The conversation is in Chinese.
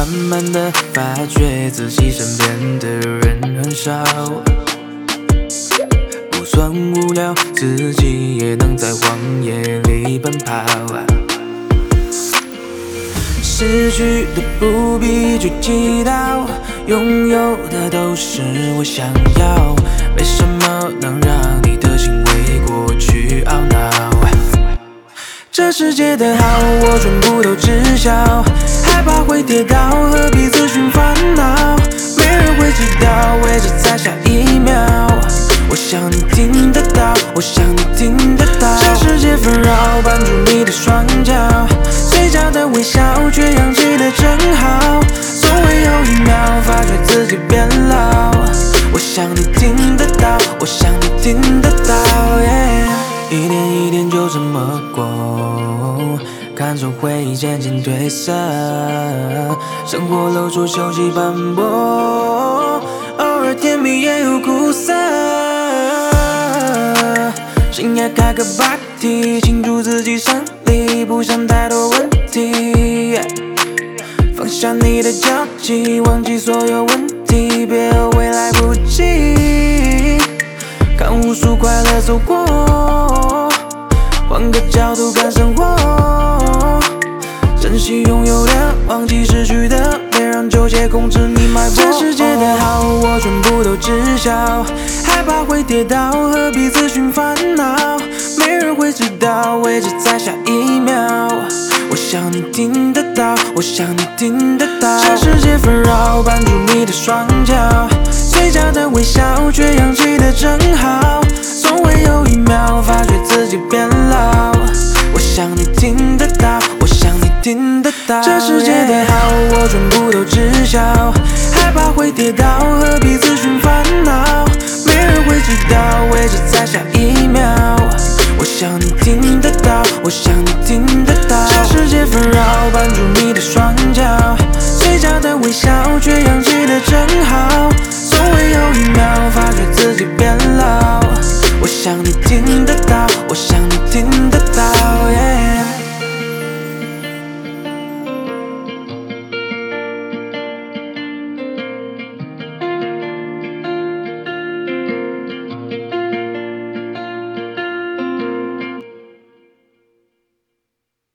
慢慢的发觉自己身边的人很少，不算无聊，自己也能在荒野里奔跑。失去的不必去祈祷，拥有的都是我想要。没什么能让你的心为过去懊恼。这世界的好，我全部都知晓。害怕会跌倒，何必自寻烦恼？没人会知道，位置在下一秒。我想你听得到，我想你听得到。这世界纷扰，绊住你的双脚，嘴角的微笑却扬起的正好。总会有一秒发觉自己变老。我想你听得到，我想你听得到。一天一天就这么过，看着回忆渐渐褪色，生活露出锈迹斑驳，偶尔甜蜜也有苦涩。深夜开个 party， 庆祝自己胜利，不想太多问题。放下你的焦急，忘记所有问题，别后悔来不及。看无数快乐走过，换个角度看生活，珍惜拥有的，忘记失去的，别让纠结控制你脉搏。这世界的好，我全部都知晓。害怕会跌倒，何必自寻烦恼？没人会知道，位置在下一秒。我想你听得到，我想你听得到。这世界纷扰，绊住你的双脚，嘴角的微笑却扬起的正好。总会有一秒发觉自己变老。我想你听得到，我想你听得到。这世界的好，我全部都知晓。害怕会跌倒，何必自寻烦恼？没人会知道，位置在下一秒。我想你听得到，我想你听得到。这世界纷扰，绊住你的双脚，嘴角的微笑却扬起的正好。总会有一秒发觉自己变老。我想你听得到，我想你听得到。